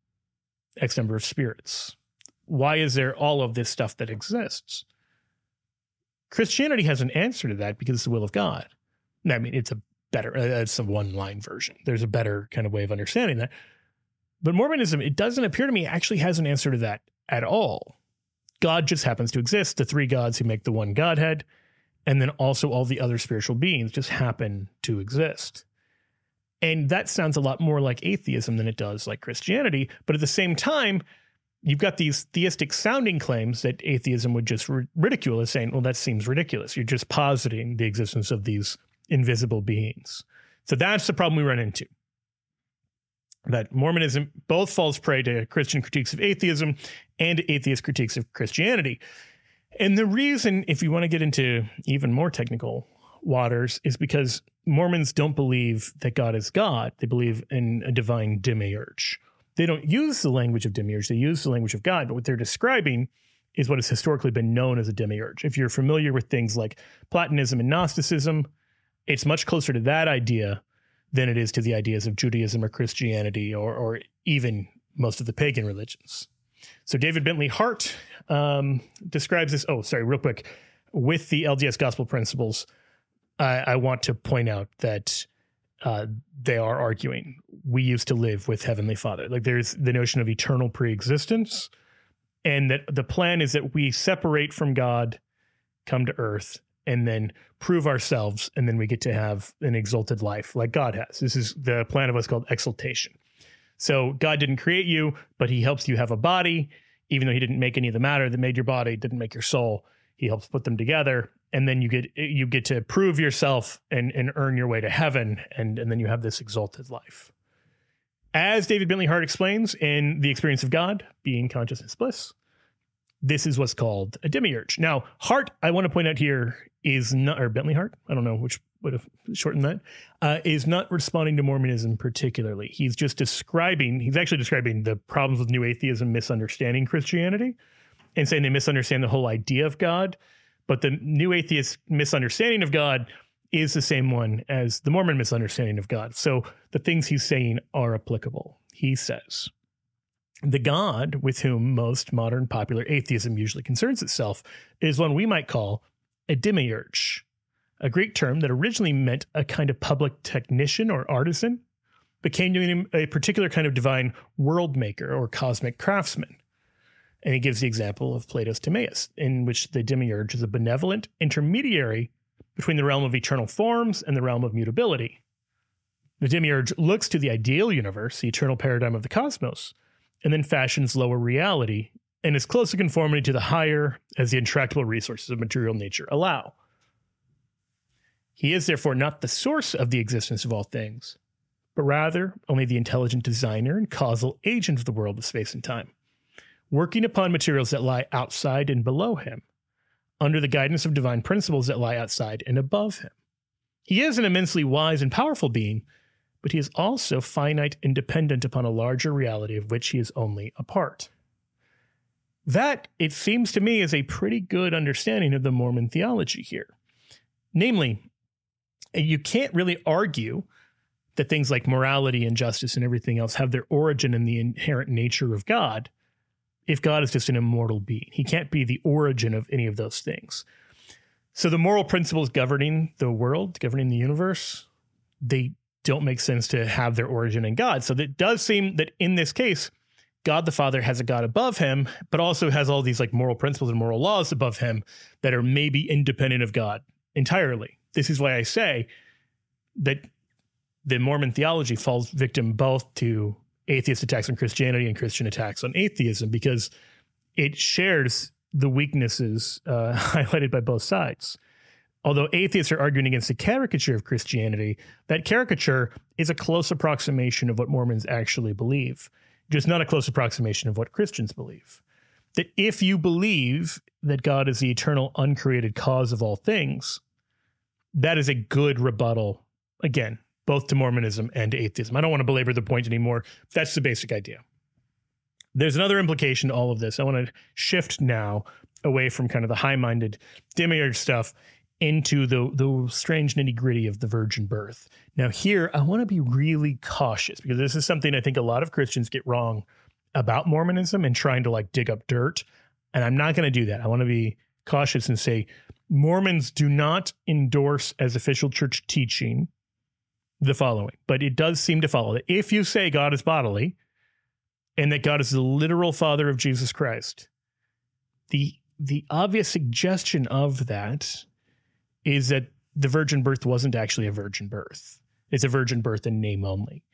X number of spirits? Why is there all of this stuff that exists? Christianity has an answer to that because it's the will of God. I mean, it's a better, uh, it's a one-line version. There's a better kind of way of understanding that. But Mormonism, it doesn't appear to me, actually has an answer to that at all. God just happens to exist, the three gods who make the one Godhead, and then also all the other spiritual beings just happen to exist. And that sounds a lot more like atheism than it does like Christianity. But at the same time, you've got these theistic sounding claims that atheism would just r- ridicule as saying, well, that seems ridiculous. You're just positing the existence of these invisible beings. So that's the problem we run into. That Mormonism both falls prey to Christian critiques of atheism and atheist critiques of Christianity. And the reason, if you want to get into even more technical waters, is because Mormons don't believe that God is God. They believe in a divine demiurge. They don't use the language of demiurge. They use the language of God. But what they're describing is what has historically been known as a demiurge. If you're familiar with things like Platonism and Gnosticism, it's much closer to that idea than it is to the ideas of Judaism or Christianity or, or even most of the pagan religions. So David Bentley Hart um, describes this. Oh, sorry, real quick. With the L D S Gospel Principles, I, I want to point out that uh, they are arguing we used to live with Heavenly Father. Like there's the notion of eternal preexistence, and that the plan is that we separate from God, come to earth, and then prove ourselves, and then we get to have an exalted life like God has. This is the plan of what's called exaltation. So God didn't create you, but he helps you have a body, even though he didn't make any of the matter that made your body, didn't make your soul. He helps put them together, and then you get you get to prove yourself and, and earn your way to heaven, and, and then you have this exalted life. As David Bentley Hart explains in The Experience of God, Being, Consciousness, Bliss, this is what's called a demiurge. Now, Hart, I want to point out here, is not, or Bentley Hart, I don't know which would have shortened that, uh, is not responding to Mormonism particularly. He's just describing, he's actually describing the problems with new atheism misunderstanding Christianity and saying they misunderstand the whole idea of God. But the new atheist misunderstanding of God is the same one as the Mormon misunderstanding of God. So the things he's saying are applicable. He says, the God with whom most modern popular atheism usually concerns itself is one we might call a demiurge, a Greek term that originally meant a kind of public technician or artisan, but came to mean a particular kind of divine world maker or cosmic craftsman. And he gives the example of Plato's Timaeus, in which the demiurge is a benevolent intermediary between the realm of eternal forms and the realm of mutability. The demiurge looks to the ideal universe, the eternal paradigm of the cosmos, and then fashions lower reality and is close to conformity to the higher as the intractable resources of material nature allow. He is therefore not the source of the existence of all things, but rather only the intelligent designer and causal agent of the world of space and time, working upon materials that lie outside and below him, under the guidance of divine principles that lie outside and above him. He is an immensely wise and powerful being, but he is also finite and dependent upon a larger reality of which he is only a part. That, it seems to me, is a pretty good understanding of the Mormon theology here. Namely, you can't really argue that things like morality and justice and everything else have their origin in the inherent nature of God if God is just an immortal being. He can't be the origin of any of those things. So the moral principles governing the world, governing the universe, they don't make sense to have their origin in God. So it does seem that in this case, God the Father has a God above him, but also has all these like moral principles and moral laws above him that are maybe independent of God entirely. This is why I say that the Mormon theology falls victim both to atheist attacks on Christianity and Christian attacks on atheism, because it shares the weaknesses uh, highlighted by both sides. Although atheists are arguing against a caricature of Christianity, that caricature is a close approximation of what Mormons actually believe, just not a close approximation of what Christians believe. That if you believe that God is the eternal, uncreated cause of all things, that is a good rebuttal, again, both to Mormonism and to atheism. I don't want to belabor the point anymore. That's the basic idea. There's another implication to all of this. I want to shift now away from kind of the high-minded demiurge stuff into the, the strange nitty-gritty of the virgin birth. Now here, I want to be really cautious, because this is something I think a lot of Christians get wrong about Mormonism and trying to like dig up dirt. And I'm not going to do that. I want to be cautious and say Mormons do not endorse as official church teaching the following, but it does seem to follow that if you say God is bodily and that God is the literal father of Jesus Christ, the the obvious suggestion of that is that the virgin birth wasn't actually a virgin birth. It's a virgin birth in name only.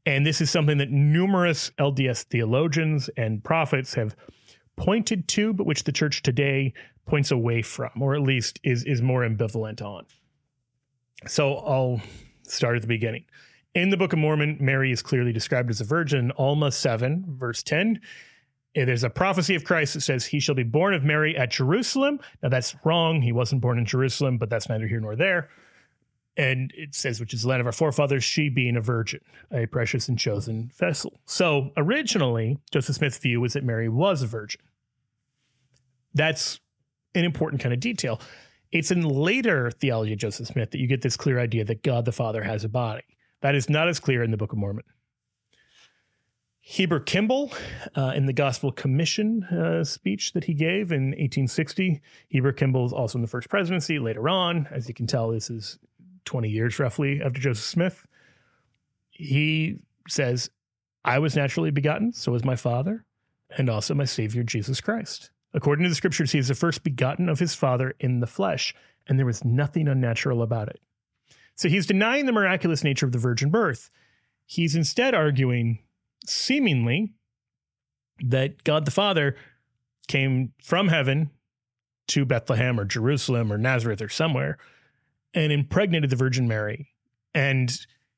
And this is something that numerous L D S theologians and prophets have pointed to, but which the church today points away from, or at least is, is more ambivalent on. So I'll start at the beginning. In the Book of Mormon, Mary is clearly described as a virgin. Alma seven, verse ten. There's a prophecy of Christ that says he shall be born of Mary at Jerusalem. Now that's wrong. He wasn't born in Jerusalem, but that's neither here nor there. And it says, which is the land of our forefathers, she being a virgin, a precious and chosen vessel. So originally, Joseph Smith's view was that Mary was a virgin. That's an important kind of detail. It's in later theology of Joseph Smith that you get this clear idea that God the Father has a body. That is not as clear in the Book of Mormon. Heber Kimball, uh, in the Gospel Commission uh, speech that he gave in eighteen sixty, Heber Kimball is also in the first presidency later on. As you can tell, this is twenty years roughly after Joseph Smith. He says, I was naturally begotten, so was my Father, and also my Savior, Jesus Christ. According to the scriptures, he is the first begotten of his Father in the flesh, and there was nothing unnatural about it. So he's denying the miraculous nature of the virgin birth. He's instead arguing, seemingly, that God the Father came from heaven to Bethlehem or Jerusalem or Nazareth or somewhere and impregnated the Virgin Mary. And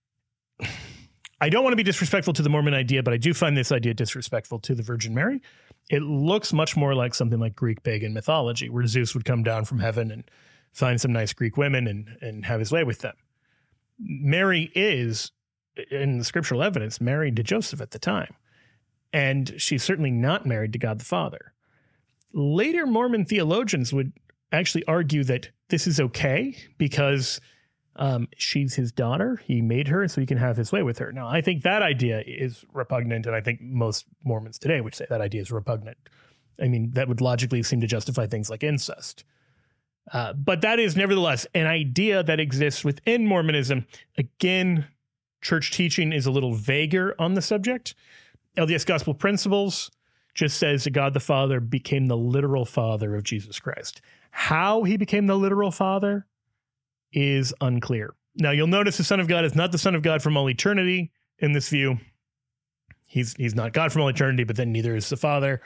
I don't want to be disrespectful to the Mormon idea, but I do find this idea disrespectful to the Virgin Mary. It looks much more like something like Greek pagan mythology, where Zeus would come down from heaven and find some nice Greek women and, and have his way with them. Mary is, in the scriptural evidence, married to Joseph at the time. And she's certainly not married to God the Father. Later Mormon theologians would actually argue that this is okay because um, she's his daughter. He made her so he can have his way with her. Now, I think that idea is repugnant, and I think most Mormons today would say that idea is repugnant. I mean, that would logically seem to justify things like incest. Uh, but that is nevertheless an idea that exists within Mormonism. Again, church teaching is a little vaguer on the subject. L D S Gospel Principles just says that God the Father became the literal father of Jesus Christ. How he became the literal father is unclear. Now, you'll notice the Son of God is not the Son of God from all eternity in this view. He's, he's not God from all eternity, but then neither is the Father.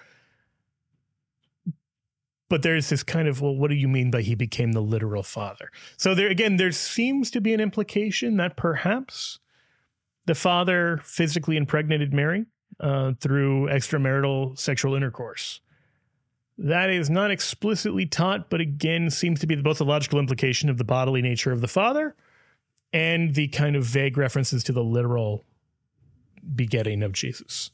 But there's this kind of, well, what do you mean by he became the literal father? So there, again, there seems to be an implication that perhaps the Father physically impregnated Mary uh, through extramarital sexual intercourse. That is not explicitly taught, but again, seems to be both the logical implication of the bodily nature of the Father and the kind of vague references to the literal begetting of Jesus.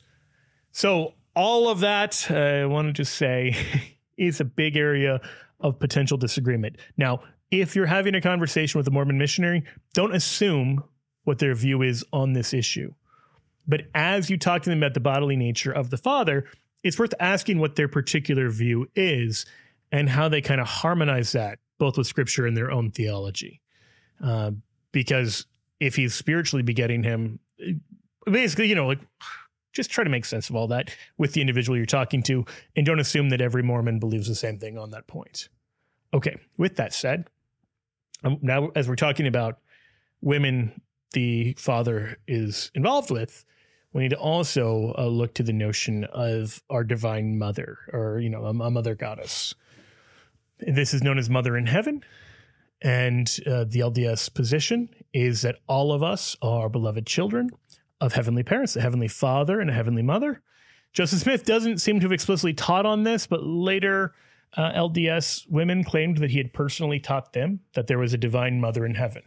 So all of that, uh, I wanted to say, is a big area of potential disagreement. Now, if you're having a conversation with a Mormon missionary, don't assume what their view is on this issue. But as you talk to them about the bodily nature of the Father, it's worth asking what their particular view is and how they kind of harmonize that, both with Scripture and their own theology. Uh, because if he's spiritually begetting him, basically, you know, like, just try to make sense of all that with the individual you're talking to, and don't assume that every Mormon believes the same thing on that point. Okay, with that said, um, now as we're talking about women the Father is involved with, we need to also uh, look to the notion of our divine mother, or, you know, a, a mother goddess. This is known as Mother in Heaven. And uh, the L D S position is that all of us are beloved children of heavenly parents, a heavenly Father and a heavenly Mother. Joseph Smith doesn't seem to have explicitly taught on this, but later uh, L D S women claimed that he had personally taught them that there was a divine mother in heaven.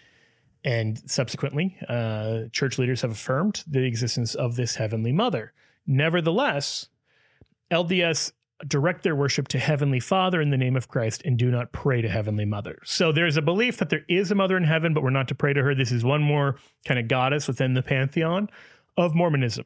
And subsequently, uh, church leaders have affirmed the existence of this heavenly mother. Nevertheless, L D S direct their worship to Heavenly Father in the name of Christ and do not pray to Heavenly Mother. So there's a belief that there is a mother in heaven, but we're not to pray to her. This is one more kind of goddess within the pantheon of Mormonism.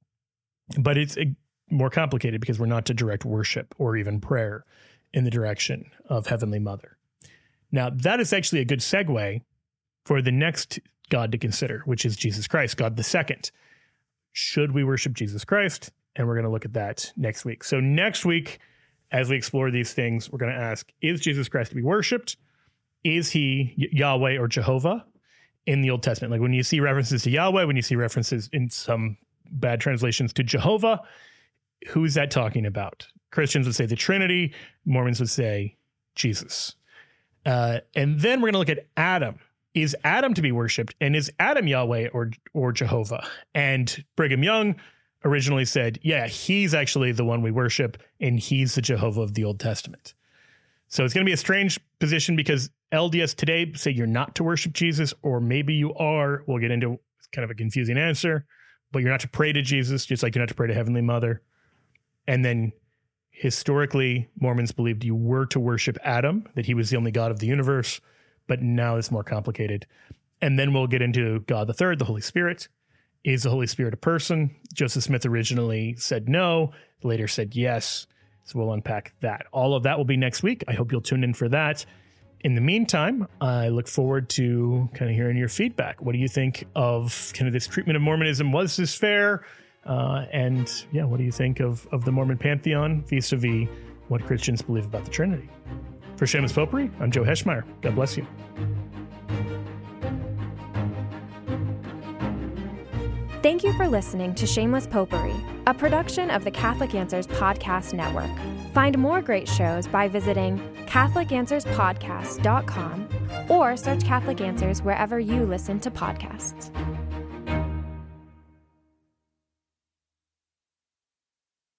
But it's a, more complicated because we're not to direct worship or even prayer in the direction of Heavenly Mother. Now, that is actually a good segue for the next God to consider, which is Jesus Christ, God the second. Should we worship Jesus Christ? And we're going to look at that next week. So next week, as we explore these things, we're going to ask, is Jesus Christ to be worshiped? Is he Yahweh or Jehovah? in the Old Testament. Like when you see references to Yahweh, when you see references in some bad translations to Jehovah, who's that talking about? Christians would say the Trinity. Mormons would say Jesus. Uh, and then we're going to look at Adam. Is Adam to be worshipped? And is Adam Yahweh or or Jehovah? And Brigham Young originally said, yeah, he's actually the one we worship, and he's the Jehovah of the Old Testament. So it's going to be a strange position because L D S today say you're not to worship Jesus, or maybe you are. We'll get into kind of a confusing answer, but you're not to pray to Jesus, just like you're not to pray to Heavenly Mother. And then historically, Mormons believed you were to worship Adam, that he was the only God of the universe, but now it's more complicated. And then we'll get into God the Third, the Holy Spirit. Is the Holy Spirit a person? Joseph Smith originally said no, later said yes. So we'll unpack that. All of that will be next week. I hope you'll tune in for that. In the meantime, I look forward to kind of hearing your feedback. What do you think of kind of this treatment of Mormonism? Was this fair? Uh, and yeah, what do you think of, of the Mormon pantheon vis-a-vis what Christians believe about the Trinity? For Shameless Popery, I'm Joe Heschmeyer. God bless you. Thank you for listening to Shameless Popery, a production of the Catholic Answers Podcast Network. Find more great shows by visiting catholic answers podcast dot com or search Catholic Answers wherever you listen to podcasts.